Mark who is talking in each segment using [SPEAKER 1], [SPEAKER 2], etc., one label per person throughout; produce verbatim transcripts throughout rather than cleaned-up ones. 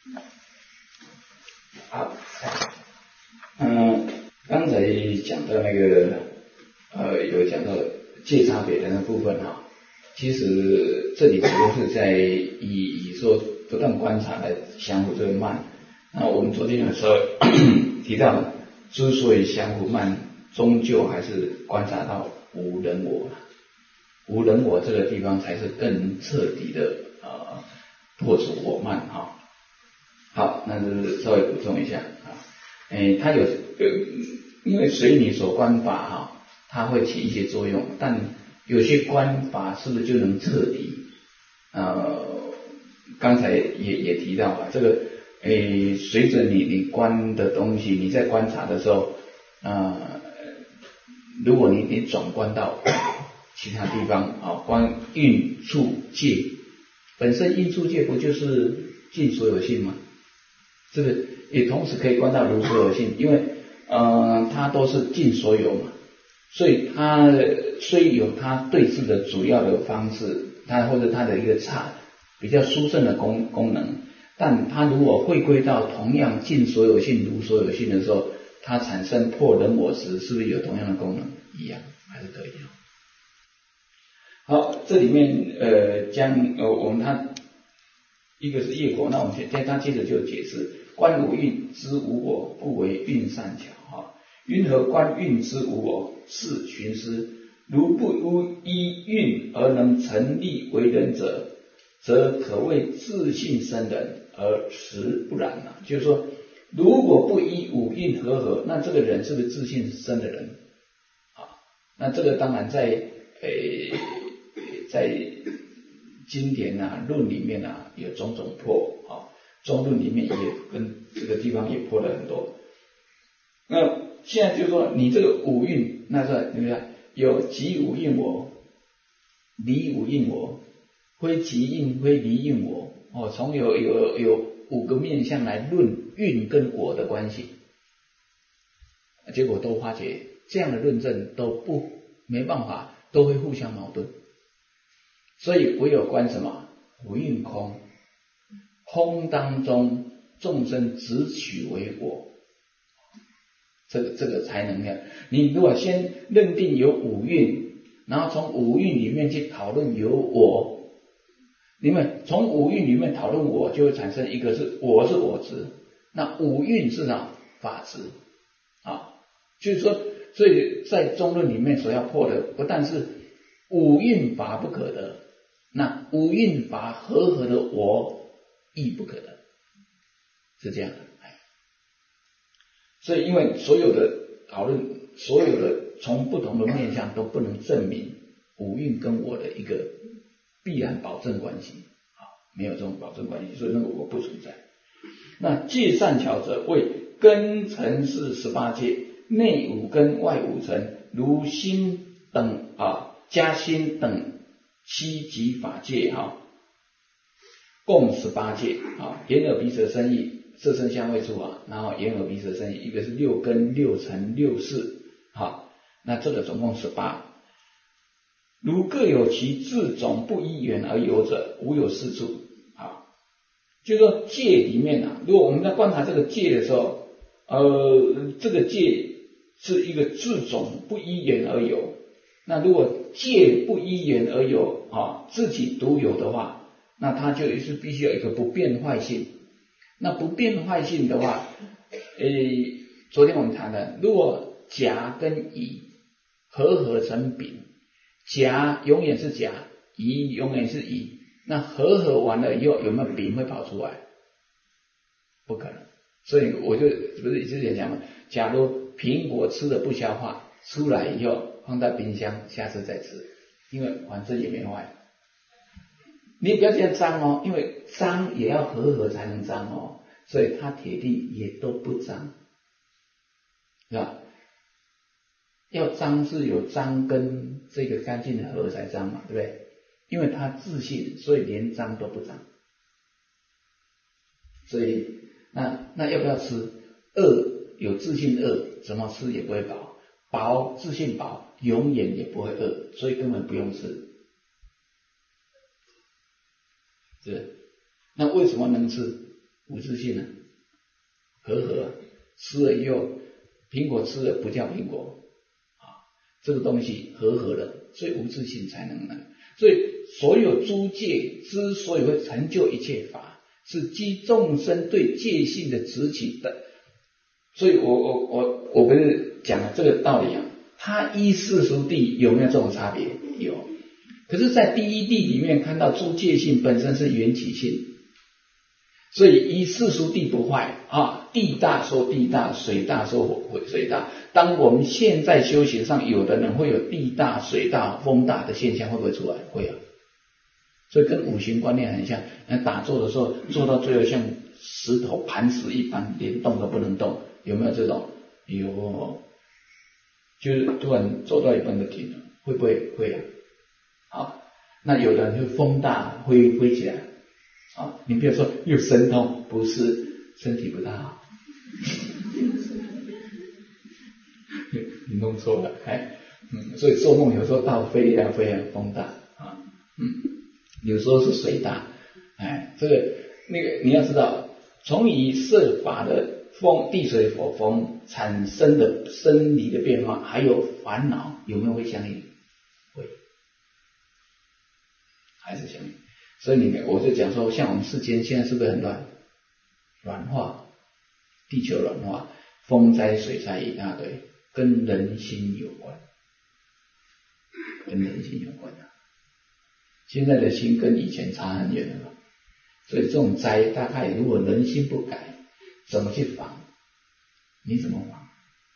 [SPEAKER 1] 好，嗯，刚才讲到那个呃，有讲到界差别的那部分哈，其实这里主要是在以以说不断观察来相互这个慢。那我们昨天的时候提到，之所以相互慢，终究还是观察到无人我，无人我这个地方才是更彻底的呃破除我慢哈。好，那就是稍微补充一下啊，诶，它有呃，因为随你所观法哈，它会起一些作用，但有些观法是不是就能彻底？呃，刚才也也提到了这个，诶，随着你你观的东西，你在观察的时候，呃，如果你你转观到其他地方啊，观运处界，本身运处界不就是尽所有性吗？这个也同时可以观到如所有性，因为呃它都是尽所有嘛，所以它虽有它对治的主要的方式，它或者它的一个差比较殊胜的功功能，但它如果回归到同样尽所有性如所有性的时候，它产生破人我时，是不是有同样的功能？一样还是可以的。好，这里面呃将呃我们它一个是业果，那我们现在它接着就解释。观无蕴之无我，故为蕴善巧哈。云何观蕴之无我？是寻思。如不依蕴而能成立为人者，则可谓自性生人，而实不然啊。就是说，如果不依五蕴和合，那这个人是不是自性生的人？啊，那这个当然在诶在经典啊论里面啊有种种破啊。中论里面也跟这个地方也破了很多。那现在就是说，你这个五蕴，那是对不对？有即五蕴我，离五蕴我，非即蕴非离蕴我。哦，从有有有五个面向来论蕴跟我的关系，结果都发觉这样的论证都不没办法，都会互相矛盾。所以唯有观什么？五蕴空。空当中众生只取为我，这个这个才能量。你如果先认定有五蕴，然后从五蕴里面去讨论有我，因为从五蕴里面讨论我，就会产生一个是我是我执，那五蕴是哪？法执啊，就是说，所以在中论里面所要破的，不但是五蕴法不可得，那五蕴法合合的我亦不可得，是这样的。所以因为所有的讨论，所有的从不同的面向都不能证明五蕴跟我的一个必然保证关系，没有这种保证关系，所以那个我不存在。那界善巧者为根尘是十八界，内五根外五尘，如心等啊加心等七级法界哈。共十八界啊，眼耳鼻舌身意色声香味触啊，然后眼耳鼻舌身意，一个是六根六尘六识，好，那这个总共十八。如各有其自种不依缘而有者，无有是处啊。就是说界里面啊，如果我们在观察这个界的时候，呃，这个界是一个自种不依缘而有。那如果界不依缘而有啊，自己独有的话，那它就是必须有一个不变坏性。那不变坏性的话，诶，昨天我们谈的，如果甲跟乙合合成丙，甲永远是甲，乙永远是乙，那合合完了以后，有没有丙会跑出来？不可能。所以我就不是之前讲嘛，假如苹果吃的不消化，出来以后放在冰箱，下次再吃，因为反正也没坏。你不要这样脏哦，因为脏也要合合才能脏哦，所以它铁定也都不脏，是吧？要脏是有脏跟这个干净的合才脏嘛，对不对？因为它自信，所以连脏都不脏。所以那那要不要吃？饿有自信饿，怎么吃也不会饱；饱自信饱，永远也不会饿，所以根本不用吃。是，那为什么能吃？ 无自性啊，和合，吃了以后，苹果吃了不叫苹果啊，这个东西和合了，所以无自性才能呢。所以所有诸界之所以会成就一切法，是基众生对界性的执起的。所以我我我我不是讲了这个道理啊，它依世俗谛有没有这种差别？有。可是在第一谛里面看到诸界性本身是缘起性，所以依世俗谛不坏啊，地大说地大，水大说水大。当我们现在修行上，有的人会有地大、水大、风大的现象，会不会出来？会啊。所以跟五行观念很像，那打坐的时候做到最后像石头磐石一般，连动都不能动，有没有这种？有，就是突然走到一半就停了，会不会？会啊。好，那有的人就风大挥挥起来啊，你比如说又神通，不是身体不大好，你弄错了，哎，嗯，所以做梦有时候到飞呀飞呀，风大啊，嗯。有时候是水大，哎，这个那个你要知道，从以色法的风地水火风产生的生理的变化，还有烦恼，有没有会相应？会，还是相应。所以你看，我就讲说，像我们世间现在是不是很乱？软化，地球软化，风灾水灾一大堆，跟人心有关，跟人心有关的。现在的心跟以前差很远了，所以这种灾大概如果人心不改，怎么去防？你怎么防？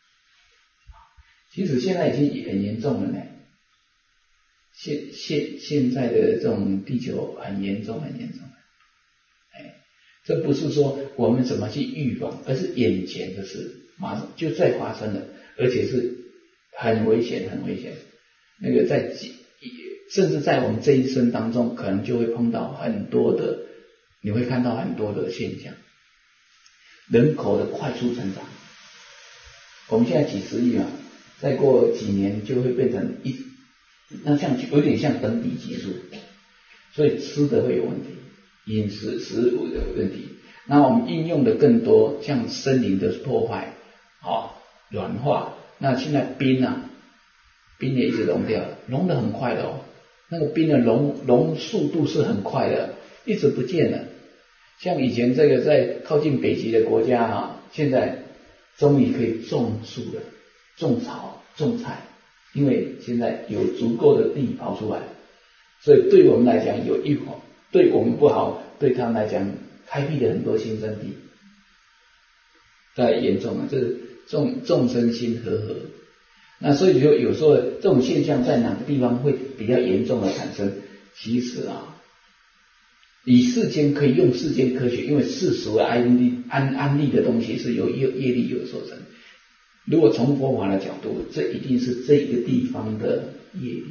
[SPEAKER 1] 其实现在已经很严重了呢。现现现在的这种地球很严重，很严重。哎，这不是说我们怎么去预防，而是眼前的事马上就在发生了，而且是很危险，很危险。那个在几。甚至在我们这一生当中，可能就会碰到很多的，你会看到很多的现象，人口的快速成长。我们现在几十亿嘛，再过几年就会变成一，那像有点像等比级数，所以吃的会有问题，饮食食物的问题。那我们应用的更多，像森林的破坏，啊，软化。那现在冰啊，冰也一直融掉了，融得很快的哦。那个冰的融融速度是很快的，一直不见了。像以前这个在靠近北极的国家啊，现在终于可以种树了，种草、种菜，因为现在有足够的地跑出来，所以对我们来讲有益好，对我们不好，对他们来讲开辟了很多新生地。太严重了，这是众众生心和合。那所以就有时候这种现象在哪个地方会比较严重的产生？其实啊，以世间可以用世间科学，因为世俗的安利安安利的东西是由业业力有所成。如果从佛法的角度，这一定是这个地方的业力，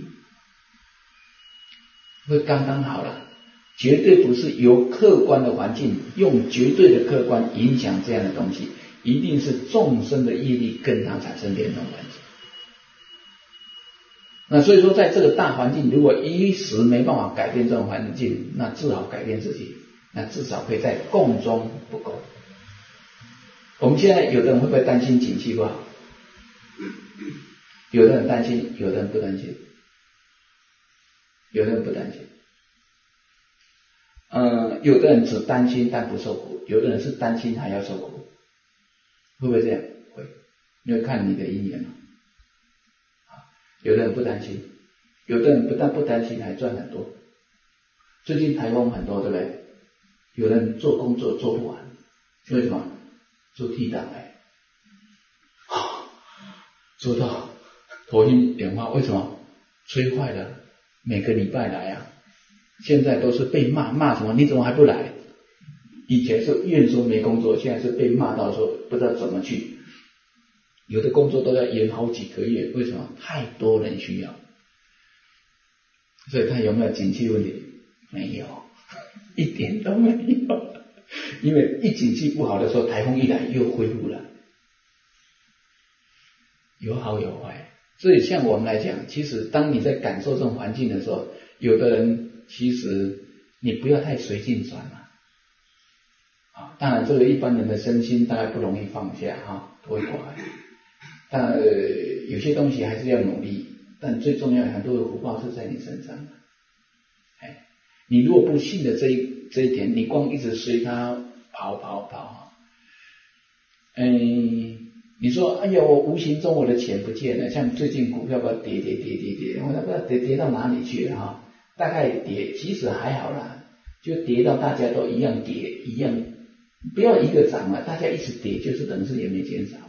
[SPEAKER 1] 会刚刚好了，绝对不是由客观的环境用绝对的客观影响这样的东西，一定是众生的业力跟它产生联动关系。那所以说在这个大环境，如果一时没办法改变这种环境，那至少改变自己，那至少可以在共中不共。我们现在有的人会不会担心景气不好？有的人担心，有的人不担心，有的人不担心。呃，有的人只担心但不受苦，有的人是担心还要受苦，会不会这样？会，因为看你的因缘嘛。有的人不担心，有的人不但不担心，还赚很多。最近台风很多，对不对？有人做工作做不完，为什么？做替代来，做到头晕眼花，为什么？吹坏了，每个礼拜来啊，现在都是被骂，骂什么？你怎么还不来？以前是怨说没工作，现在是被骂到说不知道怎么去。有的工作都要延好几个月，为什么？太多人需要。所以他有没有景气问题？没有，一点都没有。因为一景气不好的时候，台风一来又恢复了，有好有坏。所以像我们来讲，其实当你在感受这种环境的时候，有的人其实你不要太随境转嘛。 啊，当然这个一般人的身心大概不容易放下哈，都会挂碍。但、呃、有些东西还是要努力，但最重要的很多的福报是在你身上的。哎，你如果不信的这一这一点，你光一直随他跑跑跑，嗯，你说哎呀，我无形中我的钱不见了，像最近股票不跌跌跌跌跌，我都不知道跌跌到哪里去了哈，大概跌，其实还好啦，就跌到大家都一样跌一样，不要一个涨了，大家一直跌，就是等于是也没减少。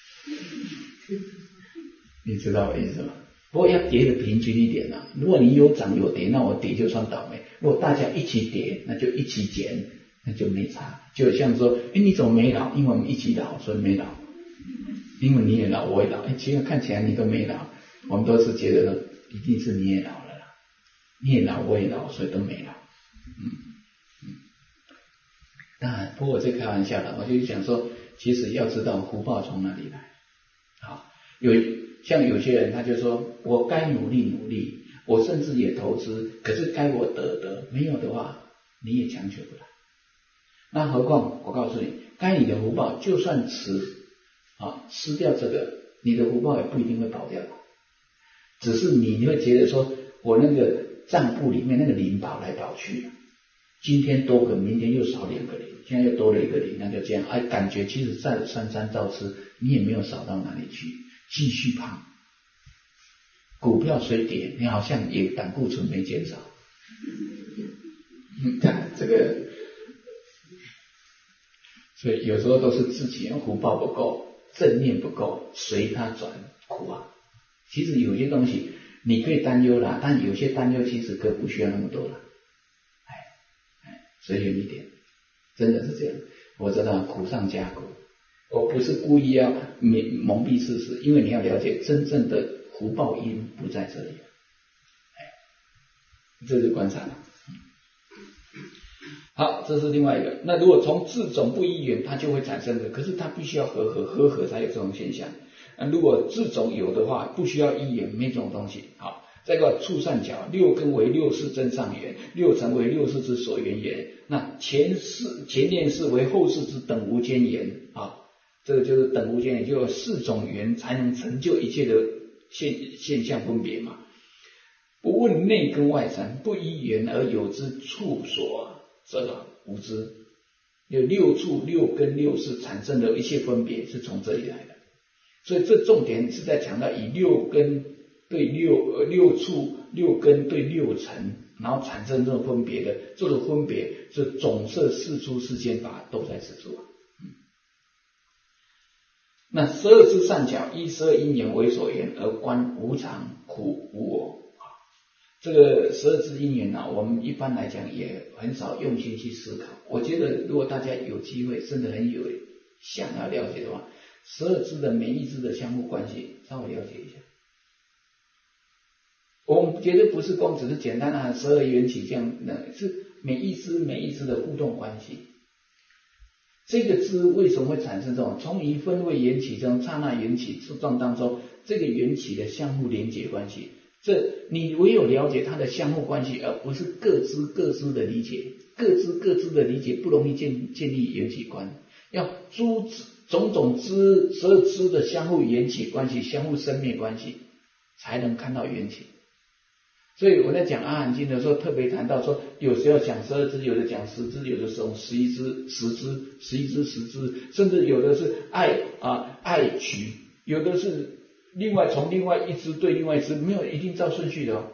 [SPEAKER 1] 你知道我意思吗？不过要跌的平均一点啊，如果你有涨有跌，那我跌就算倒霉，如果大家一起跌，那就一起减，那就没差。就像说，哎，你怎么没老？因为我们一起老，所以没老。因为你也老，我也老，哎，其实看起来你都没老，我们都是觉得说，一定是你也老了啦，你也老，我也老，所以都没老。嗯嗯。当然，不过这开玩笑的，我就想说，其实要知道福报从哪里来。好，有像有些人他就说，我该努力努力，我甚至也投资，可是该我得的，没有的话，你也强求不来。那何况我告诉你，该你的福报就算吃啊吃掉这个，你的福报也不一定会跑掉，只是你会觉得说，我那个账簿里面那个零跑来跑去，今天多个，明天又少两个零，现在又多了一个零，那就这样，哎，感觉其实再三餐照吃，你也没有少到哪里去，继续胖。股票虽跌，你好像也胆固醇没减少。嗯，这个，所以有时候都是自己福报不够，正念不够，随它转苦啊。其实有些东西你可以担忧啦，但有些担忧其实可不需要那么多啦。随缘一点，真的是这样。我知道苦上加苦，我不是故意要蒙蔽事实，因为你要了解真正的福报因不在这里。哎，这是观察。好，这是另外一个。那如果从自种不依缘，它就会产生的，可是它必须要和合，和合才有这种现象。那如果自种有的话，不需要依缘，没这种东西。好。这个触善角，六根为六世真上缘，六尘为六世之所缘缘。那前世前念世为后世之等无间缘啊，这个就是等无间缘，就有四种缘才能成就一切的现现象分别嘛。不问内根外尘，不依缘而有之处所者无知。有六处、六根、六识产生的一切分别是从这里来的，所以这重点是在强调以六根对六呃六处六根对六尘，然后产生这种分别的，这种分别是总摄世出世间法都在此处啊。嗯、那十二支善巧依十二因缘为所缘而观无常苦无我啊。这个十二支因缘呢、啊，我们一般来讲也很少用心去思考。我觉得如果大家有机会，真的很有想要了解的话，十二支的每一支的相互关系稍微了解一下。我们绝对不是光只是简单的十二缘起这样，是每一支每一支的互动关系。这个支为什么会产生这种从一分位缘起这种刹那缘起状当中，这个缘起的相互连结关系，这你唯有了解它的相互关系，而不是各支各支的理解，各支各支的理解不容易建建立缘起观，要诸种种支十二支的相互缘起关系、相互生灭关系，才能看到缘起。所以我在讲阿含经的时候，特别谈到说，有时候讲十二支，有的讲十支，有的时候十一支、十支、十一支、十支，甚至有的是爱啊爱取，有的是另外从另外一支对另外一支，没有一定照顺序的哦，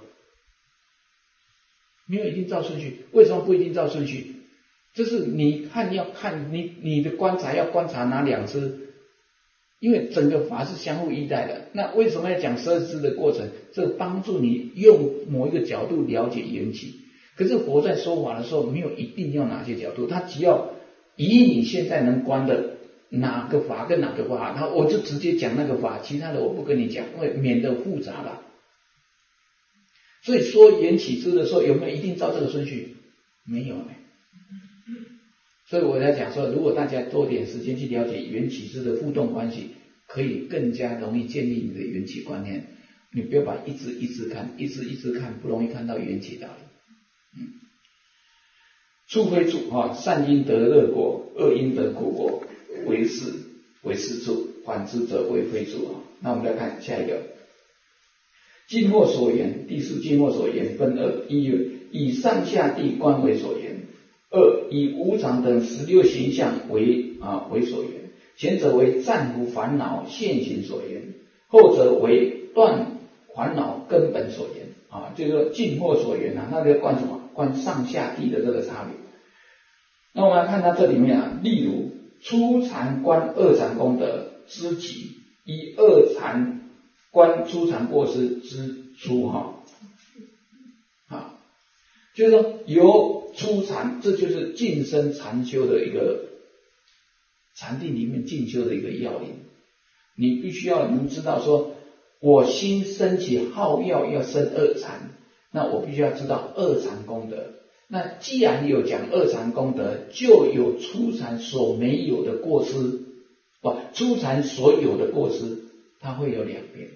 [SPEAKER 1] 没有一定照顺序。为什么不一定照顺序？就是你看要看你你的观察要观察哪两支。因为整个法是相互依赖的，那为什么要讲十二支的过程？这帮助你用某一个角度了解缘起。可是佛在说法的时候，没有一定要哪些角度，他只要以你现在能观的哪个法跟哪个法，那我就直接讲那个法，其他的我不跟你讲，因为免得复杂了。所以说缘起支的时候，有没有一定照这个顺序？没有呢。所以我在讲说，如果大家多点时间去了解缘起支的互动关系，可以更加容易建立你的缘起观念。你不要把一支一支看，一支一支看，不容易看到缘起道理。嗯，除非处啊，善因得乐果， 恶因得苦果为是为是处，反之则为非处啊。那我们来看下一个，近或所言，第四近或所言分二：一以上下地观为所言；二以无常等十六形象为啊为所言。前者为暂伏烦恼现行所言，后者为断烦恼根本所言啊。就是说近或所言啊，那就观什么？观上下地的这个差别。那我们来看它这里面啊，例如初禅观二禅功德之极，以二禅观初禅过失之初哈啊，就是说由初禅，这就是晋升禅修的一个禅定里面进修的一个要领。你必须要能知道说，我心升起好要要生二禅，那我必须要知道二禅功德。那既然有讲二禅功德，就有初禅所没有的过失，不，初禅所有的过失，它会有两边。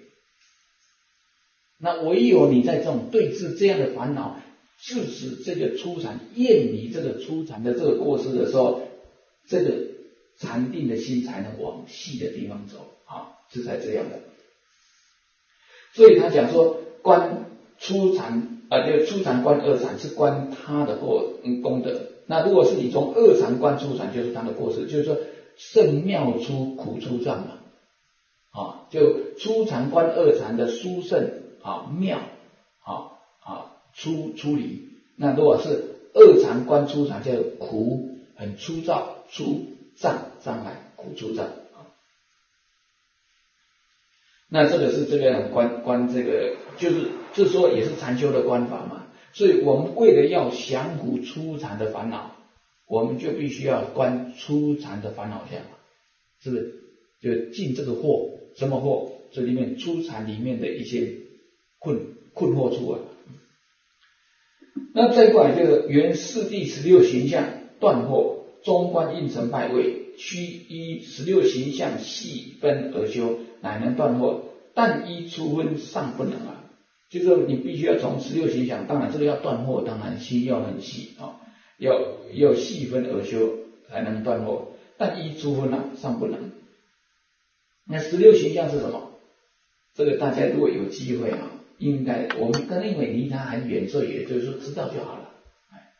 [SPEAKER 1] 那唯有你在这种对治这样的烦恼，致使这个初禅厌离这个初禅的这个过失的时候，这个禅定的心才能往细的地方走啊，是才这样的。所以他讲说，观初禅啊，就初禅观二禅是观他的过功德。那如果是你从二禅观初禅，就是他的过失，就是说圣妙出苦出障嘛，啊，就初禅观二禅的殊胜啊妙啊啊出出离。那如果是二禅观初禅，叫苦很粗糙出障障碍苦出障啊。那这个是这个观观这个，就是就是说也是禅修的观法嘛。所以我们为了要降伏初禅的烦恼，我们就必须要观初禅的烦恼相，是不是？就进这个惑，什么惑？这里面初禅里面的一些困困惑处啊。那再过来这个原四谛十六形象断惑，中观应成败位，须依十六形象细分而修，乃能断惑。但依初分尚不能啊。就是说你必须要从十六形象，当然这个要断惑，当然心要很细啊，要要细分而修才能断惑。但依初分啊，尚不能。那十六形象是什么？这个大家如果有机会啊，应该我们跟因为离它很远，所以也就是说知道就好了。哎，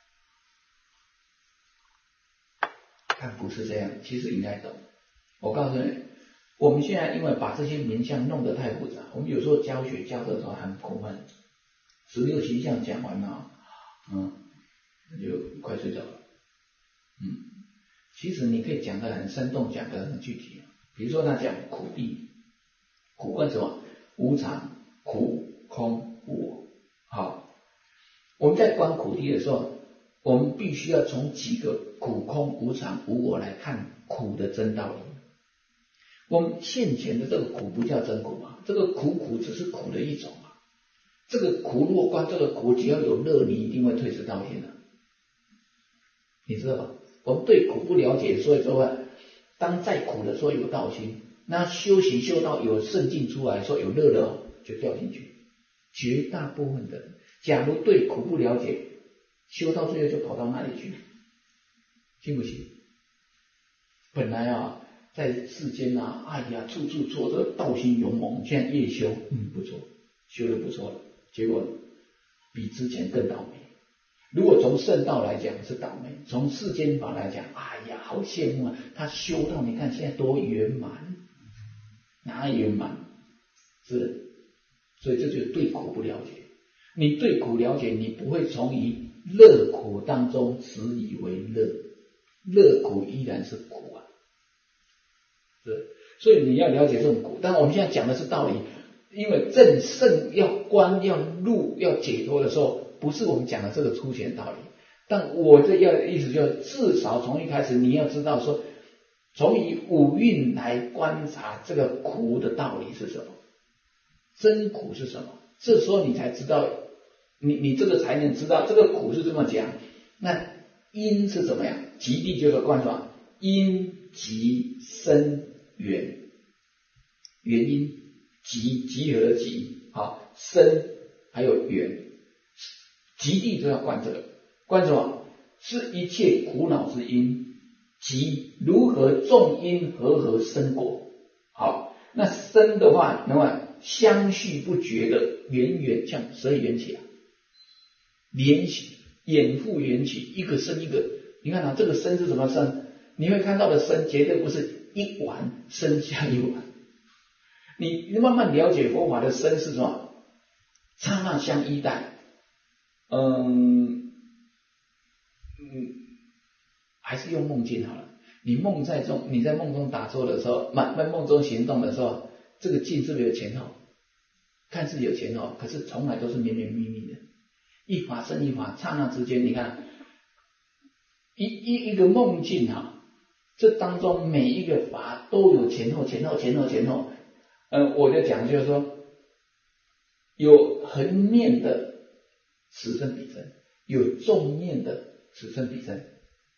[SPEAKER 1] 但不是这样，其实应该懂。我告诉你，我们现在因为把这些名相弄得太复杂，我们有时候教学教的时候很苦闷。十六形象讲完了，嗯，就快睡着了。嗯，其实你可以讲得很生动，讲得很具体。比如说他讲苦谛，苦观什么？无常、苦、空、无我。好，我们在观苦谛的时候，我们必须要从几个苦、空、无常、无我来看苦的真道理。我们现前的这个苦不叫真苦啊，这个苦苦只是苦的一种啊。这个苦如果观这个苦，只要有乐，你一定会退失道心的，你知道吧？我们对苦不了解，所以说当再苦的时候有道心，那修行修到有圣境出来，说有乐了就掉进去。绝大部分的人，假如对苦不了解，修到最后就跑到那里去，信不信？本来啊，在世间啊，哎呀，处处挫折，道心勇猛，现在越修，嗯，不错，修得不错了，结果比之前更倒霉。如果从圣道来讲是倒霉，从世间法来讲，哎呀，好羡慕啊！他修到你看现在多圆满，哪圆满？是，所以这就是对苦不了解。你对苦了解，你不会从于乐苦当中执以为乐，乐苦依然是苦啊。是，所以你要了解这种苦。但我们现在讲的是道理，因为正圣要观要入要解脱的时候。不是我们讲的这个粗浅道理，但我这要意思就是至少从一开始你要知道说，从以五蕴来观察这个苦的道理是什么，真苦是什么，这时候你才知道，你你这个才能知道这个苦是这么讲。那因是怎么样？极地就是观察因集生缘，原因集集合的集，好生还有缘。极地都要观这个，观什么？是一切苦恼之因， 即如何种因和合生果。好，那生的话，那么相续不绝的源源，像十二缘起啊，连续衍复缘起，一个生一个。你看啊，这个生是什么生？你会看到的生绝对不是一碗生下一碗。你你慢慢了解佛法的生是什么？刹那相依待。嗯嗯，还是用梦境好了。你梦在中，你在梦中打坐的时候，梦在梦中行动的时候，这个境是不是有前后？看似有前后，可是从来都是绵绵密密的，一法生一法，刹那之间，你看一一一个梦境啊，这当中每一个法都有前后，前后，前后，前后。呃，我就讲就是说，有横面的此生彼生，有纵面的此生彼生。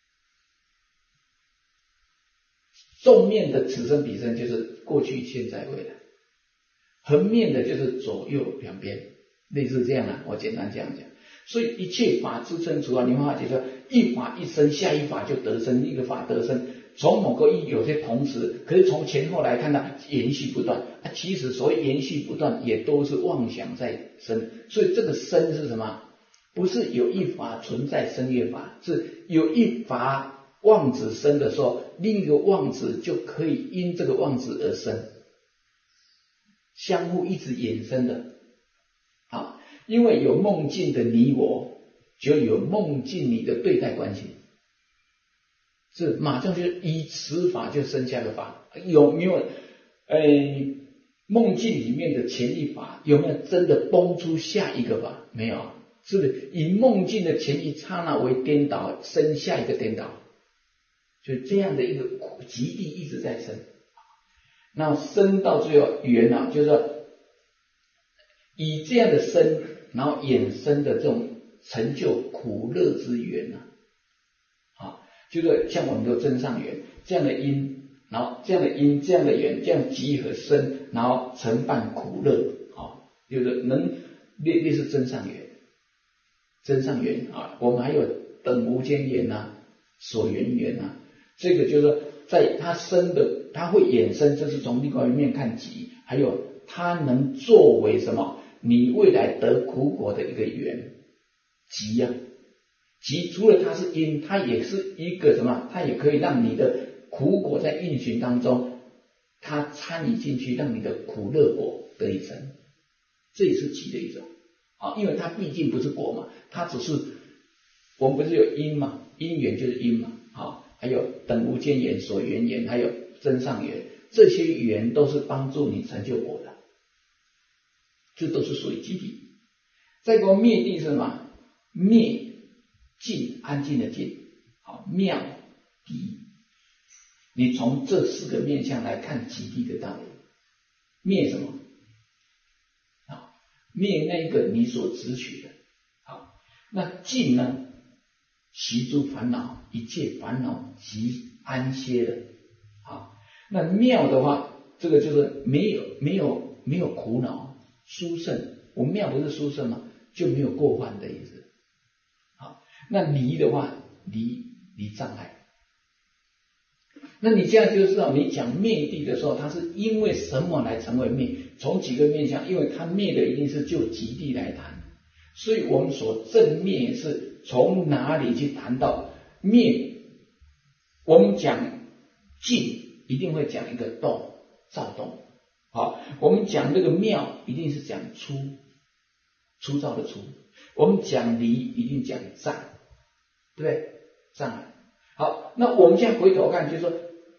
[SPEAKER 1] 纵面的此生彼生就是过去、现在、未来，横面的就是左右两边，类似这样啊。我简单这样讲。所以一切法之生除啊，你会发觉说，一法一生，下一法就得生，一个法得生。从某个意有些同时，可是从前后来看到延续不断。啊，其实所谓延续不断，也都是妄想在生。所以这个生是什么？不是有一法存在生业法，是有一法妄子生的时候，另一个妄子就可以因这个妄子而生，相互一直衍生的。好，因为有梦境的你我，就有梦境里的对待关系，是马上就依此法就生下个法。有没有呃梦境里面的前一法有没有真的崩出下一个法？没有，是不是以梦境的前一刹那为颠倒，生下一个颠倒？就这样的一个极地一直在生，那生到最后缘啊，就是说以这样的生，然后衍生的这种成就苦乐之缘啊，啊，就是像我们的真上缘这样的因，然后这样的因，这样的缘，这样集合生，然后承办苦乐啊，就是能类类似真上缘，真上缘啊，我们还有等无间缘啊，所缘缘啊。这个就是在它生的，它会衍生，这是从另外一面看集，还有它能作为什么？你未来得苦果的一个缘集啊，集除了它是因，它也是一个什么？它也可以让你的苦果在运行当中，它参与进去，让你的苦乐果得以成，这也是集的一种啊，因为它毕竟不是果嘛，它只是我们不是有因嘛，因缘就是因嘛，好。还有等无间缘、所缘缘，还有真上缘，这些缘都是帮助你成就果的，这都是属于集地。再过灭地是什么？灭静，安静的静，好，妙地。你从这四个面向来看集地的道理。灭什么？好，灭那个你所执取的。好，那静呢？习诸烦恼，一切烦恼即安歇的。好，那妙的话，这个就是没有没有没有苦恼，殊胜。我们妙不是殊胜吗？就没有过患的意思。好，那离的话，离离障碍。那你这样就知道，你讲灭地的时候，它是因为什么来成为灭？从几个面向，因为它灭的一定是就极地来谈，所以我们所正灭是从哪里去谈到灭？我们讲静，一定会讲一个动，躁动。好，我们讲这个妙，一定是讲粗，粗糙的粗。我们讲离，一定讲障，对不对？障碍。好，那我们现在回头看，就是说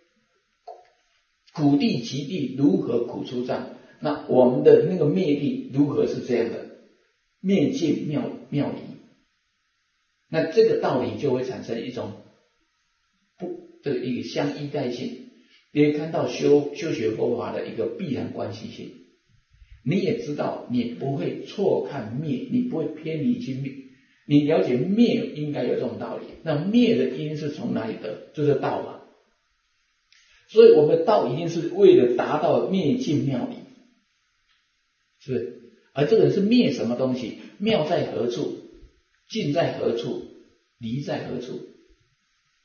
[SPEAKER 1] 苦地极地如何苦出障？那我们的那个灭地如何是这样的？灭尽妙妙离。那这个道理就会产生一种不这个一个相依待性，也看到修修学佛法的一个必然关系性。你也知道，你不会错看灭，你不会偏离去灭，你了解灭应该有这种道理。那灭的因是从哪里得？就是道嘛。所以我们的道一定是为了达到灭尽妙离，是不是？而这个是灭什么东西？妙在何处？尽在何处？离在何处？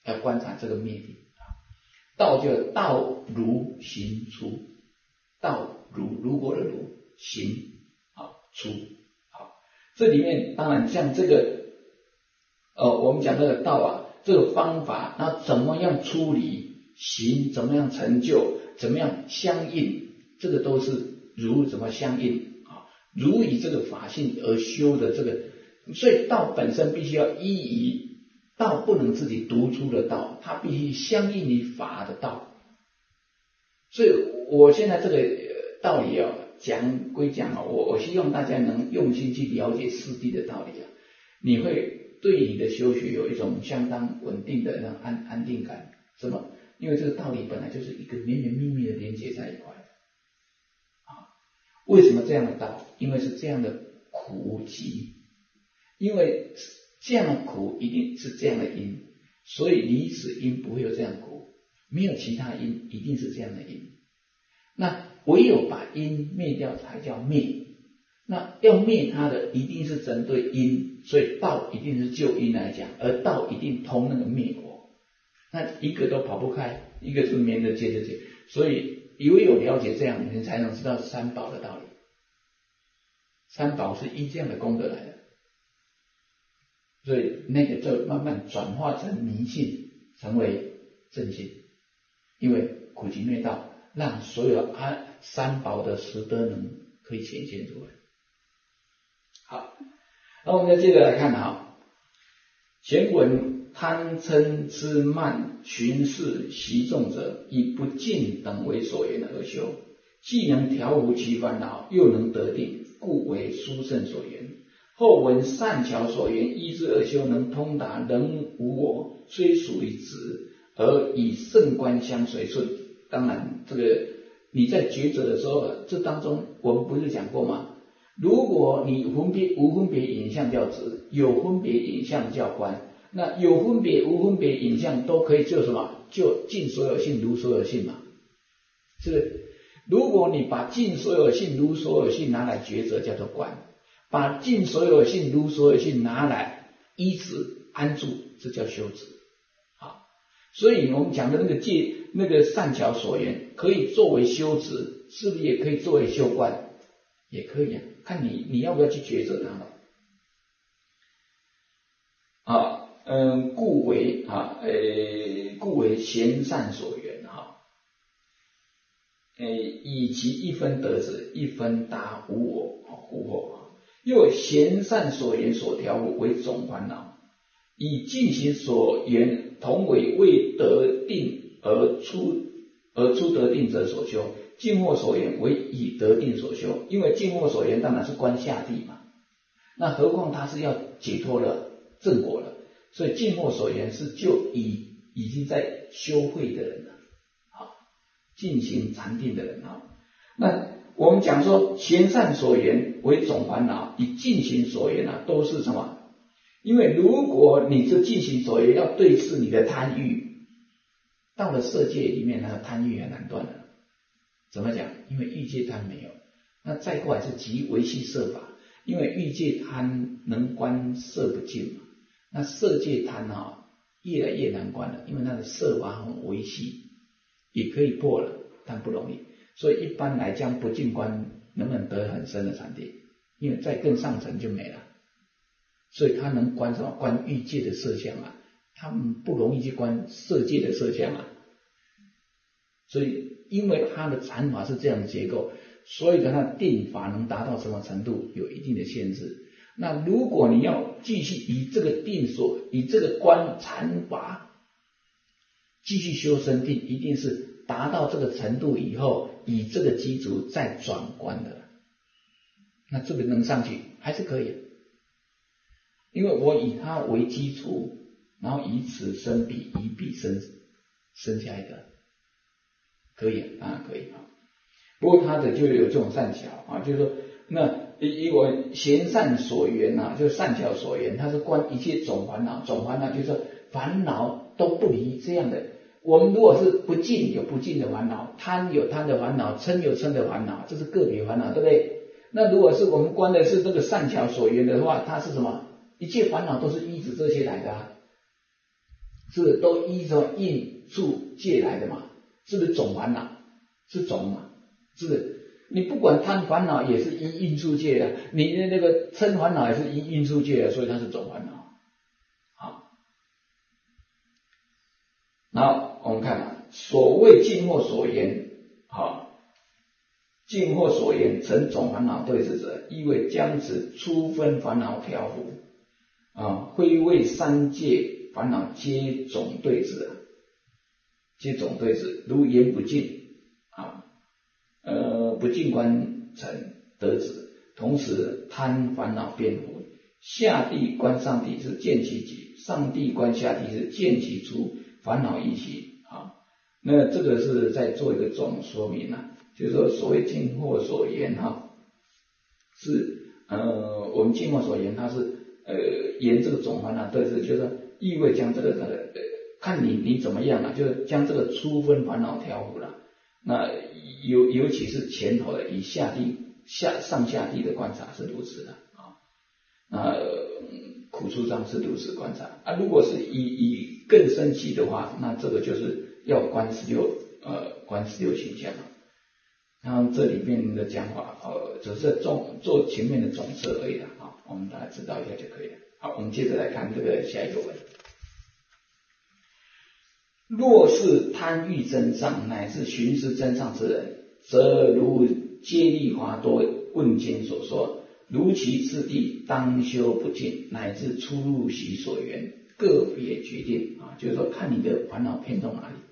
[SPEAKER 1] 要观察这个灭定。道就道如行出，道如如果的如行啊出好，这里面当然像这个呃我们讲这个道啊，这个方法，那怎么样出离行，怎么样成就，怎么样相应，这个都是如怎么相应啊，如以这个法性而修的这个，所以道本身必须要依于道，不能自己独出的道，它必须相应于法的道。所以我现在这个道理啊，讲归讲啊，我我希望大家能用心去了解四谛的道理啊，你会对你的修学有一种相当稳定的那种安安定感。什么？因为这个道理本来就是一个绵绵密密的连接在一块啊。为什么这样的道？因为是这样的苦集，因为这样的苦一定是这样的因，所以离此因不会有这样苦。没有其他因，一定是这样的因。那唯有把因灭掉才叫灭。那要灭它的，一定是针对因，所以道一定是就因来讲，而道一定通那个灭果。那一个都跑不开，一个是绵着接着接，所以唯有了解这样，你才能知道三宝的道理。三宝是依这样的功德来的，所以那个就慢慢转化成迷信，成为正信。因为苦集灭道，让所有安三宝的十德能可以显现出来。好，那我们再接着来看哈，前文贪嗔痴慢寻事习众者，以不净等为所缘而修，既能调伏其烦恼，又能得定，故为殊胜所缘。后文善巧所缘，依之而修，能通达人无我，虽属于执，而以圣观相随顺。当然这个你在抉择的时候，这当中我们不是讲过吗？如果你分别无分别影像叫执，有分别影像叫观，那有分别无分别影像都可以就什么？就尽所有性如所有性嘛。是不是？如果你把尽所有性如所有性拿来抉择，叫做观；把尽所有性如所有性拿来依止安住，这叫修止。好，所以我们讲的那个戒，那个善巧所缘，可以作为修止，是不是也可以作为修观？也可以啊，看你你要不要去抉择它了。啊，嗯，故为啊，呃，故为贤善所缘哈，呃，以其一分得之，一分达无我，无我。又贤善所缘所调伏为总烦恼，以进行所缘同为未得定而出而出得定者所修。静默所缘为以得定所修，因为静默所缘当然是观下地嘛，那何况他是要解脱了正果了，所以静默所缘是就已已经在修慧的人了，好，进行禅定的人啊。那我们讲说贤善所缘为总烦恼，以进行所缘啊，都是什么？因为如果你这进行所缘要对治你的贪欲，到了色界里面，那个贪欲很难断的。怎么讲？因为欲界贪没有，那再过来是即维系色法，因为欲界贪能观色不净嘛，那色界贪啊越来越难观了，因为那个色法很维系，也可以破了，但不容易。所以一般来讲不净观能不能得很深的禅定？因为再更上层就没了，所以他能观什么？观欲界的色相啊，他们不容易去观色界的色相啊。所以因为他的禅法是这样的结构，所以他的定法能达到什么程度有一定的限制。那如果你要继续以这个定所以这个观禅法继续修身定，一定是达到这个程度以后，以这个基础再转观的。那这个能上去还是可以的，因为我以它为基础，然后以此生彼，以彼生生下一个。可以啊，当然可以啊。不过他的就有这种善巧啊，就是说，那以我贤善所缘啊，就是善巧所缘，他是观一切总烦恼，总烦恼就是说烦恼都不离这样的。我们如果是不净有不净的烦恼，贪有贪的烦恼，嗔有嗔的烦恼，这是个别烦恼，对不对？那如果是我们观的是这个善巧所缘的话，它是什么？一切烦恼都是依止这些来的啊。 是不是都依着应处界来的嘛？是不是总烦恼？是总嘛？是不是？你不管贪烦恼也是依应处界的，你的那个嗔烦恼也是依应处界的，所以它是总烦恼。好，然后我们看啊，所谓尽或所言，好，尽或所言成总烦恼对治者，意为将此初分烦恼调伏啊，非为三界烦恼皆总对治啊，皆总对治，如言不尽啊。呃，不净观成得止，同时贪烦恼变无。下地观上地是见其极，上地观下地是见其出，烦恼一起啊。那这个是在做一个总说明啊，就是说所谓尽或所言哈，是呃我们尽或所言，它是呃言这个总烦恼对治，就是意味将这个呃看你你怎么样啊，就是将这个初分烦恼调伏了。那尤尤其是前头的以下地下上下地的观察是如此的啊，那苦出章是如此观察啊。如果是以以更深细的话，那这个就是要观十六呃观十六形象。然后这里面的讲法呃只是总做前面的总摄而已了啊，我们大家知道一下就可以了。好，我们接着来看这个下一个文。若是贪欲增上，乃至寻思增上之人，则如揭利华多问经所说，如其次第当修不尽，乃至出入其所缘，个别决定啊，就是说看你的烦恼偏重哪里。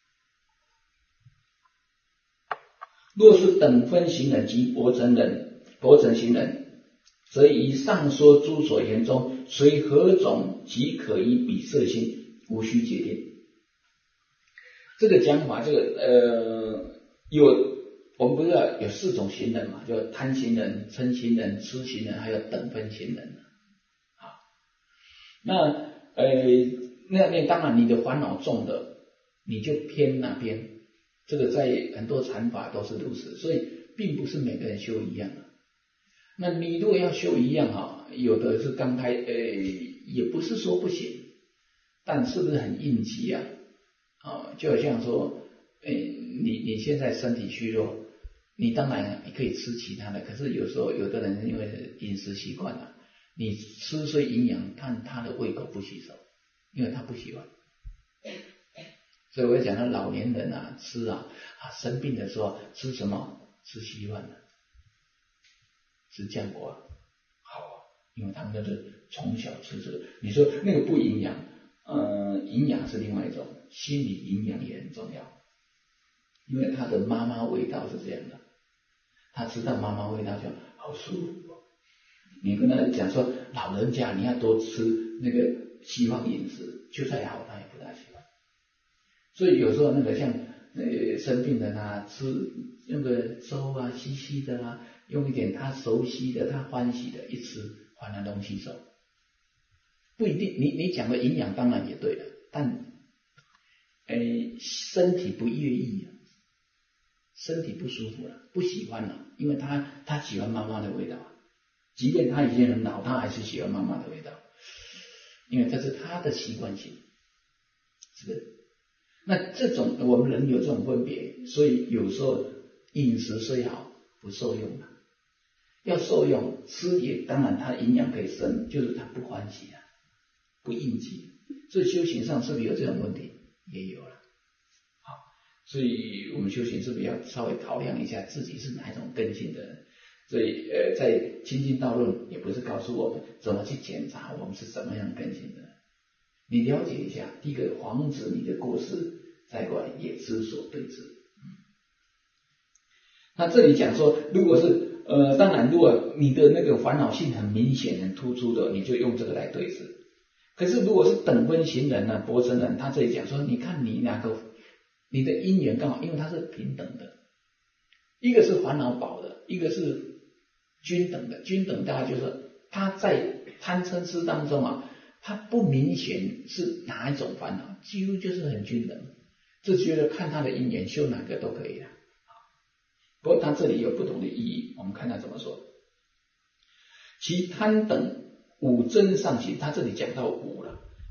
[SPEAKER 1] 若是等分行人及薄尘人、薄尘行人，则以上说诸所言中，随何种即可以彼色心，无需决定。这个讲法，这个呃有我们不是有四种行人嘛，就贪行人、嗔行人、痴行人，还有等分行人啊。那呃那边当然你的烦恼重的，你就偏那边，这个在很多禅法都是如此，所以并不是每个人修一样的。那你如果要修一样啊，有的是刚开呃也不是说不行，但是不是很应急啊？啊，就好像说，诶，你你现在身体虚弱，你当然你可以吃其他的，可是有时候有的人因为饮食习惯了，你吃虽营养，但他的胃口不吸收，因为他不喜欢。所以我讲到老年人啊，吃啊啊生病的时候吃什么？吃稀饭的，吃浆果啊，好啊，因为他们都是从小吃这个。你说那个不营养？呃，营养是另外一种，心理营养也很重要，因为他的妈妈味道是这样的，他知道妈妈味道就好舒服。你跟他讲说，老人家你要多吃那个西方饮食，就再好他也不大喜欢。所以有时候那个像呃生病人啊，吃那个粥啊稀稀的啊，用一点他熟悉的、他欢喜的，一吃反而能吸收。不一定，你你讲的营养当然也对的，但诶身体不悦意啊，身体不舒服了，不喜欢了，因为他他喜欢妈妈的味道，即便他已经很老，他还是喜欢妈妈的味道，因为这是他的习惯性，是不是？那这种我们人有这种分别，所以有时候饮食虽好，不受用了，要受用，吃也当然它营养可以生，就是他不欢喜啊。不应激，所以修行上是不是有这种问题？也有了。好，所以我们修行是不是要稍微考量一下自己是哪一种根性的人？所以呃，在《清净道论》也不是告诉我们怎么去检查我们是什么样根性的人，你了解一下，第一个防止你的过失，再过来也知所对治。嗯，那这里讲说，如果是呃，当然如果你的那个烦恼性很明显、很突出的，你就用这个来对治。可是如果是等分行人呢，薄尘人，他这里讲说，你看你哪个，你的因缘刚好，因为它是平等的，一个是烦恼薄的，一个是均等的。均等大概就是他在贪嗔痴当中啊，他不明显是哪一种烦恼，几乎就是很均等，就觉得看他的因缘修哪个都可以了。不过他这里有不同的意义，我们看他怎么说。其贪等五真上行，他这里讲到五了，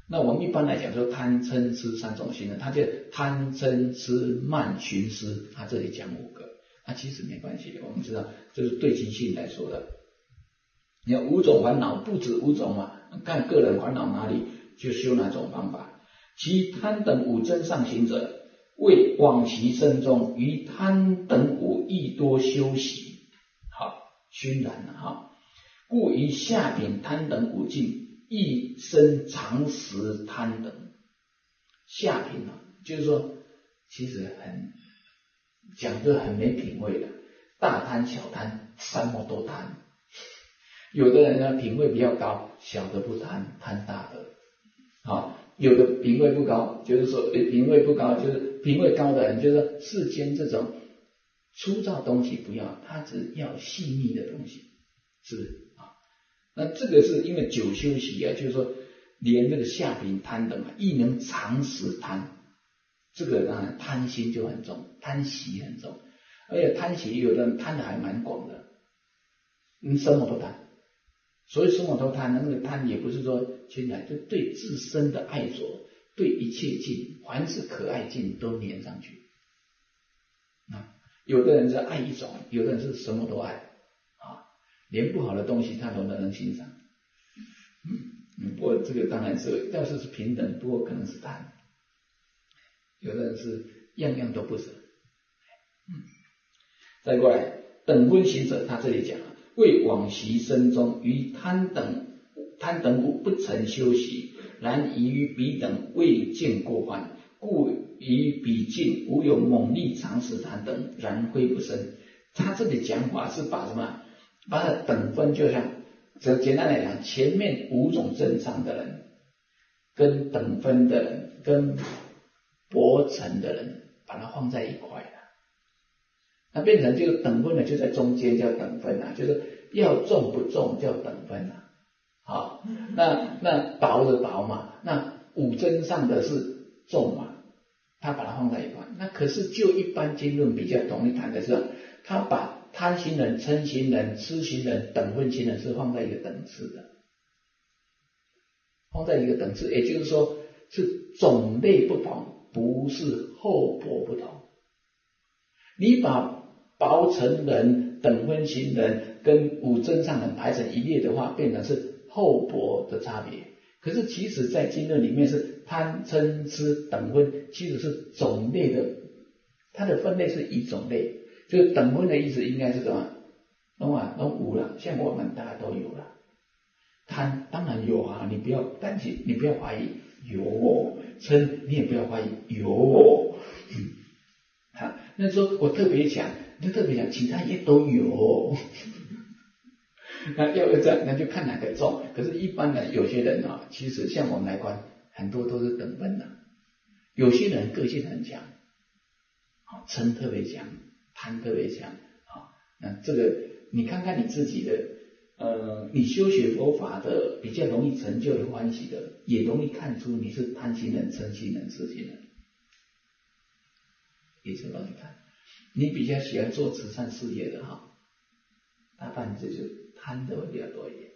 [SPEAKER 1] 那我们一般来讲说贪嗔痴三种心呢，它就贪嗔痴慢寻思，它这里讲五个，那、啊、其实没关系，我们知道这是对机性来说的。你看五种烦恼不止五种嘛，看个人烦恼哪里就修哪种方法。其贪等五真上行者，为往昔生中于贪等五亦多修习，好熏染了哈。故于下品贪等五境，亦生常识贪等。下品啊，就是说其实很讲的很没品味的，大贪小贪什么都贪。有的人呢品味比较高，小的不贪，贪大的。好，有的品味不高，就是说品味不高，就是品味高的人，就是世间这种粗糙东西不要，他只要细腻的东西，是不是啊？那这个是因为久修习啊，就是说连这个下品贪的嘛，亦能常识贪，这个当然贪心就很重，贪习很重，而且贪习有的人贪的还蛮广的，你什么都贪。所以什么都贪，那个贪也不是说全然，就对自身的爱着，对一切境，凡是可爱境都粘上去。啊，有的人是爱一种，有的人是什么都爱，啊，连不好的东西他都能欣赏。嗯，不过这个当然是，要是是平等，不过可能是贪。有的人是样样都不舍。嗯，再过来，等分行者，他这里讲了。为往昔生中于贪等贪等五不曾修习，然宜于彼等未见过患，故于彼境无有猛力常识贪等，然非不生。他这里讲法是把什么？把它等分，就像这简单来讲，前面五种正常的人，跟等分的人，跟薄尘的人，把它放在一块了。那变成就等分的就在中间叫等分啊，就是要重不重叫等分啊。好，那那薄的薄嘛，那五真上的是重嘛，他把它放在一块。那可是就一般经论比较容易谈的是，他把贪心人、嗔心人、痴心人、等分心人是放在一个等次的，放在一个等次，也就是说是种类不同，不是厚薄不同。你把薄尘人、等分行人跟五真上人排成一列的话，变成是厚薄的差别。可是其实在经论里面是贪嗔痴等分，其实是种类的，它的分类是以种类，就是等分的意思应该是什么？懂啊，都五了，像我们大家都有了。贪当然有啊，你不要担心，你不要怀疑有，嗔你也不要怀疑有。嗯好，那说我特别讲，就特别讲，其他也都有。那要不这样，那就看哪个重。可是，一般的有些人啊，其实像我们来观，很多都是等分的。有些人个性很强，啊，嗔特别强，贪特别强，啊，那这个你看看你自己的，呃，你修学佛法的比较容易成就的欢喜的，也容易看出你是贪心人、嗔心人、痴心人。也是容易看，你比较喜欢做慈善事业的哈，大半这就贪的会比较多一点。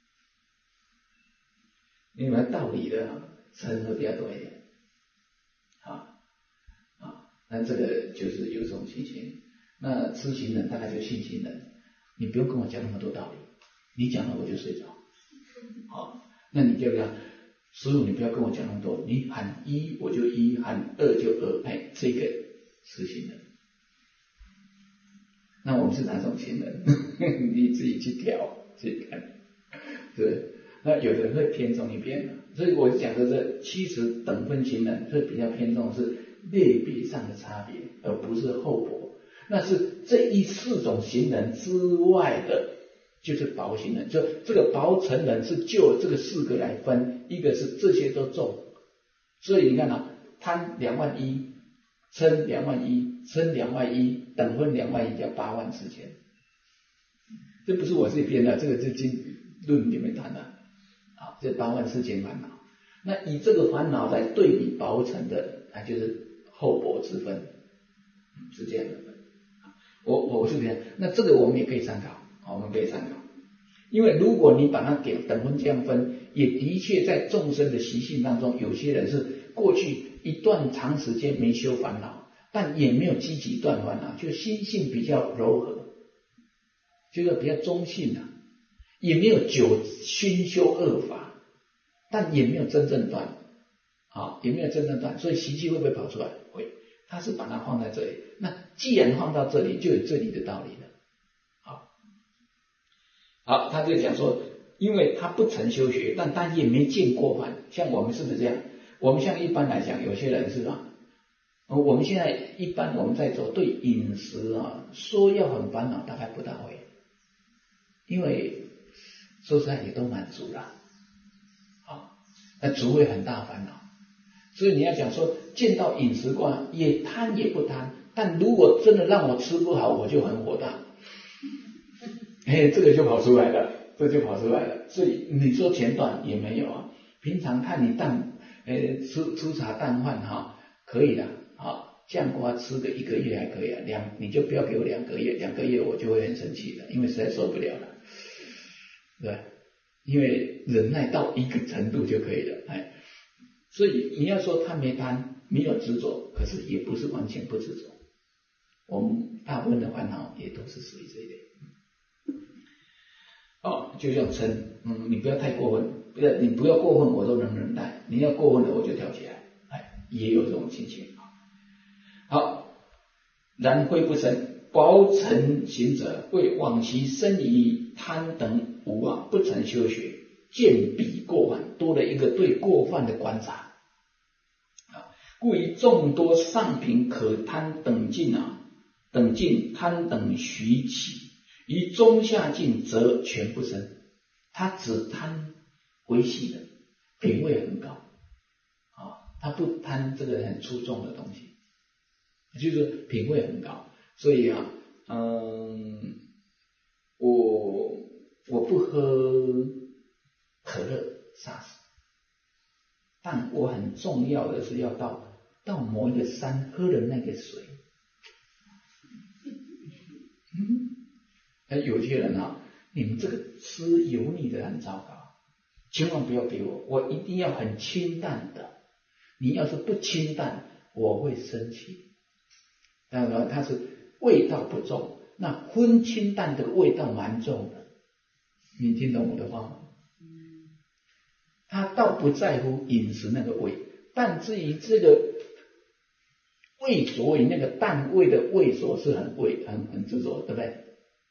[SPEAKER 1] 你们道理的嗔会比较多一点，啊啊，那这个就是有这种情形。那痴心人大概就信心人，你不用跟我讲那么多道理，你讲了我就睡着。好，那你就要，师父你不要跟我讲那么多，你喊一我就一，喊二就二，哎，这个。痴心人，那我们是哪种心人？你自己去挑去看，对。那有的人会偏重一边的，所以我讲的这其实等分型人是比较偏重的是类别上的差别，而不是厚薄。那是这一四种型人之外的，就是薄型人，就这个薄层人是就这个四个来分，一个是这些都重，所以你看啊，贪两万一。嗔两万一，嗔两万一，等分两万一，叫八万四千。这不是我自己编的，这个是经论里面谈的。啊，这八万四千烦恼。那以这个烦恼来对比薄尘的，那就是厚薄之分，是这样的分。我我是这样，那这个我们也可以参考，我们可以参考。因为如果你把它点等分这样分， 也的确在众生的习性当中，有些人是过去一段长时间没修烦恼，但也没有积极断烦恼，就心性比较柔和，就是比较中性啊，也没有久熏修恶法，但也没有真正断啊，也没有真正断，所以习气会不会跑出来？会，他是把它放在这里。那既然放到这里，就有这里的道理了。好，好，他就讲说，因为他不曾修学，但他也没见过犯。像我们是不是这样？我们像一般来讲，有些人是吧？我们现在一般我们在做对饮食啊，说要很烦恼，大概不大会，因为说实在也都满足了，啊，那足会很大烦恼。所以你要讲说见到饮食观也贪也不贪，但如果真的让我吃不好，我就很火大，哎，这个就跑出来了，这就跑出来了。所以你说前段也没有啊，平常看你淡，呃，吃粗茶淡饭哈，可以的啊，酱瓜吃个一个月还可以啊，两你就不要给我两个月，两个月我就会很生气的，因为实在受不了了，对，因为忍耐到一个程度就可以了，哎。所以你要说他没贪，没有执着，可是也不是完全不执着。我们大部分的烦恼也都是属于这一类。哦，就像嗔，嗯，你不要太过分，不要你不要过分，我都能忍耐。你要过分了，我就跳起来，哎，也有这种情形。好，然慧不生，薄尘行者为往其生于贪等无啊，不曾修学，见彼过犯，多了一个对过犯的观察。故于众多上品可贪等境啊，等境贪等许起，于中下境则全不生。他只贪微细的，品位很高啊，他不贪这个很出众的东西，就是品位很高。所以啊，嗯，我我不喝可乐杀死，但我很重要的是要到。到某一个山喝了那个水，嗯，哎，有些人啊，你们这个吃油腻的很糟糕，千万不要给我，我一定要很清淡的。你要是不清淡，我会生气。当然，它是味道不重，那荤清淡的味道蛮重的，你听懂我的话吗？他倒不在乎饮食那个味，但至于这个。味所以那个淡味的味所是很味很很执着，对不对？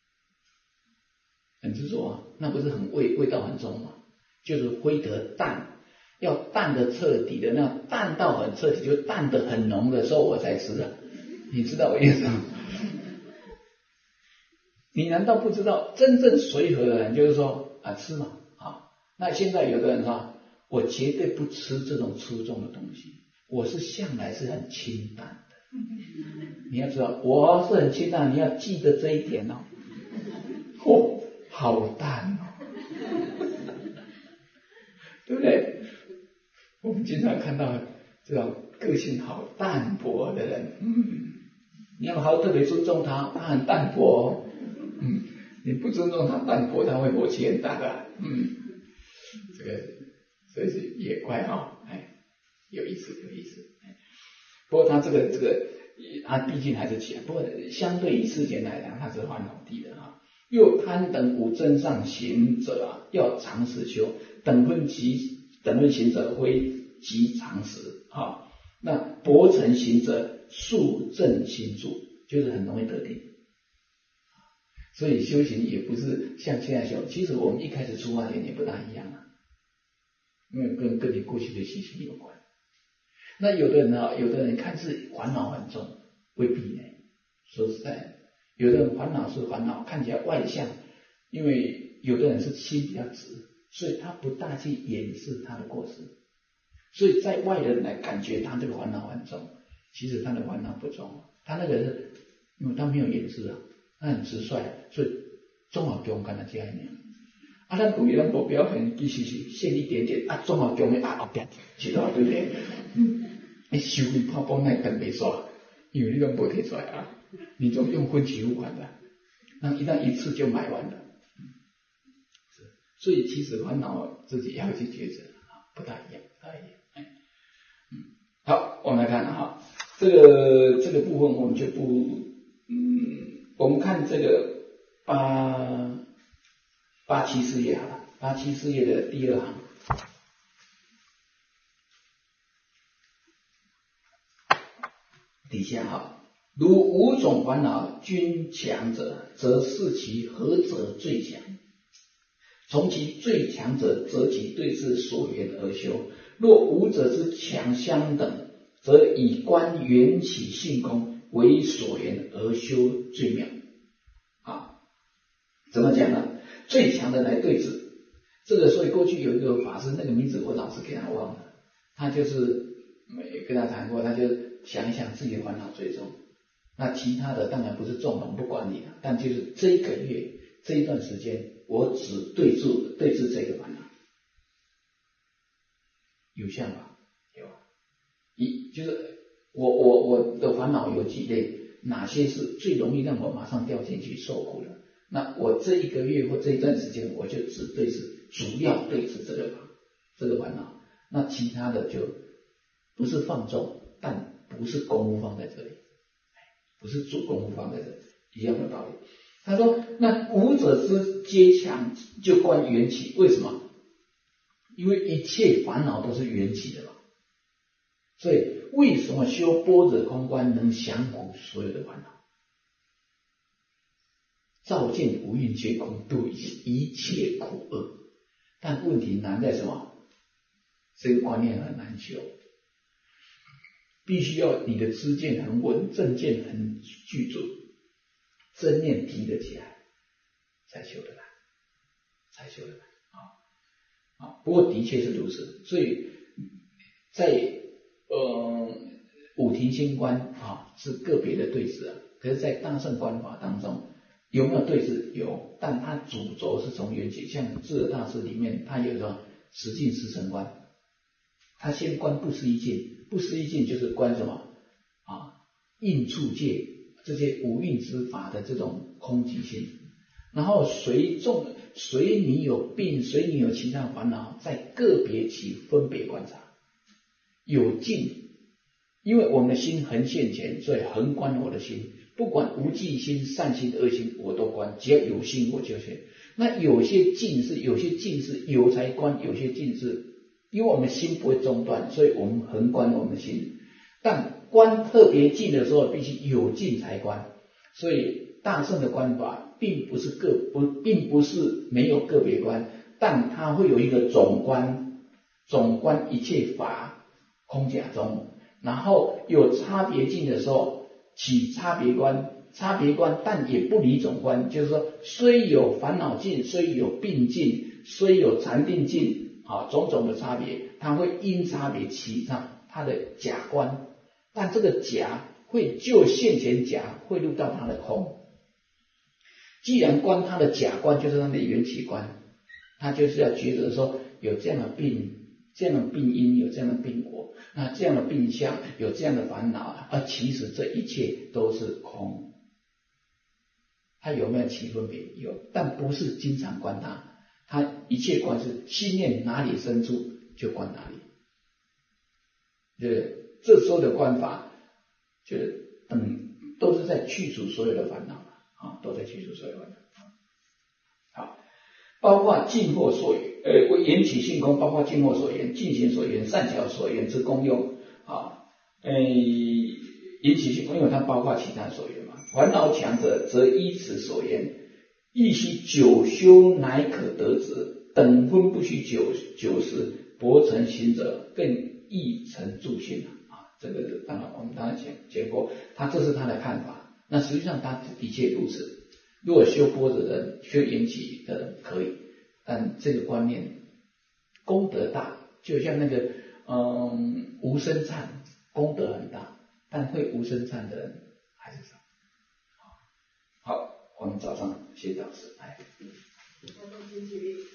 [SPEAKER 1] 很执着啊，那不是很味味道很重吗？就是非得淡，要淡的彻底的，那淡到很彻底，就淡的很浓的时候我才吃的，你知道我意思吗？你难道不知道真正随和的人就是说啊吃嘛啊？那现在有的人说，我绝对不吃这种粗重的东西。我是向来是很清淡的，你要知道我是很清淡，你要记得这一点哦。哦，好淡哦，对不对？我们经常看到这种个性好淡薄的人，嗯，你要好特别尊重他，他很淡薄，嗯，你不尊重他淡薄，他会火气很大的，嗯，这个所以是也怪哈，哎。有意思，有意思。不过他这个这个，他毕竟还是起来。不过相对于世间来讲，他是烦恼低的哈。又贪等无真上行者啊，要常时修，等分其等分行者非即常时啊。那薄尘行者速正心住，就是很容易得定。所以修行也不是像现在修，其实我们一开始出发点也不大一样啊，因为跟跟你过去的习性有关。那有的人啊，有的人看似烦恼很重，未必呢。说实在，有的人烦恼是烦恼，看起来外向，因为有的人是心比较直，所以他不大去掩饰他的过失，所以在外人来感觉他这个烦恼很重，其实他的烦恼不重，他那个是因为他没有掩饰啊，他很直率，所以中好中跟他这样一样。啊，咱故意咱无表现，其实是现一点点啊，中好中的啊后边知道对不对？嗯，你收你泡泡那等没刷，因为你都没提出来啊，你总用分期付款的，那一旦一次就买完了。是， 所以其实烦恼自己要去抉择啊，不大一样，不大一样。哎，嗯，好，我们来看哈，这个这个部分我们就不，嗯，我们看这个八八七四页好了，八七四页的第二行。底下哈，如五种烦恼均强者，则视其何者最强。从其最强者，择其对治所缘而修。若五者之强相等，则以观缘起性空为所缘而修最妙。啊，怎么讲呢？最强的来对治，这个所以过去有一个法师，那个名字我老是给他忘了，他就是没跟他谈过，他就想一想自己的烦恼最重，那其他的当然不是重了，我们不管你了，但就是这一个月这一段时间，我只对治对治这个烦恼，有像吧？有啊，一就是我我我的烦恼有几类，哪些是最容易让我马上掉进去受苦的？那我这一个月或这一段时间，我就只对治，主要对治这个这个烦恼，那其他的就不是放纵，但不是功夫放在这里，不是做功夫放在这里，一样的道理。他说，那五者之皆强，就观缘起。为什么？因为一切烦恼都是缘起的嘛。所以为什么修般若空观能降伏所有的烦恼？照见五蕴皆空，度一切苦厄。但问题难在什么？这个观念很难修，必须要你的知见很稳，正见很具足，真念提得起来，才修得来，才修得来啊啊！不过的确是如此，所以在呃五停心观啊是个别的对治啊，可是，在大乘观法当中有没有对治？有，但它主轴是从缘起，像智者大师里面，他有个十境十尘观，他先观不思议境，不思议境就是观什么啊？应处界这些五蕴之法的这种空寂性，然后随众随你有病，随你有其他烦恼，在个别起分别观察，有境，因为我们的心恒现前，所以恒观我的心，不管无记心、善心、恶心，我都观，只要有心我就现。那有些境是，有些境是有才观，有些境是，因为我们心不会中断，所以我们恒观我们的心。但观特别境的时候，必须有境才观。所以大乘的观法，并不是个不，并不是没有个别观，但它会有一个总观，总观一切法空假中。然后有差别境的时候，起差别观，差别观，但也不离总观，就是说，虽有烦恼境，虽有病境，虽有禅定境，啊，种种的差别，它会因差别起上它的假观，但这个假会就现前假汇入到它的空。既然观它的假观，就是它的缘起观，它就是要觉得说有这样的病。这样的病因有这样的病果，那这样的病相有这样的烦恼，而其实这一切都是空。它有没有起分别？有，但不是经常观它。它一切观是心念哪里深处就观哪里。对，这时候的观法，就是嗯，都是在去除所有的烦恼啊，都在去除所有的烦恼。好，包括尽或所缘。呃，为缘起性空，包括尽或所缘、尽行所缘、善巧所缘之功用啊。呃，缘起性空，因为它包括其他所缘嘛。烦恼强者，则依此所缘，亦须久修乃可得之。等分不须久久时，薄成行者，更易成助性啊。这个当然我们当然讲讲过，他这是他的看法。那实际上他的确如此。如果修般若的人，修缘起的人可以。但这个观念功德大，就像那个嗯无生忏功德很大，但会无生忏的人还是少。好，我们早上谢谢导师，来。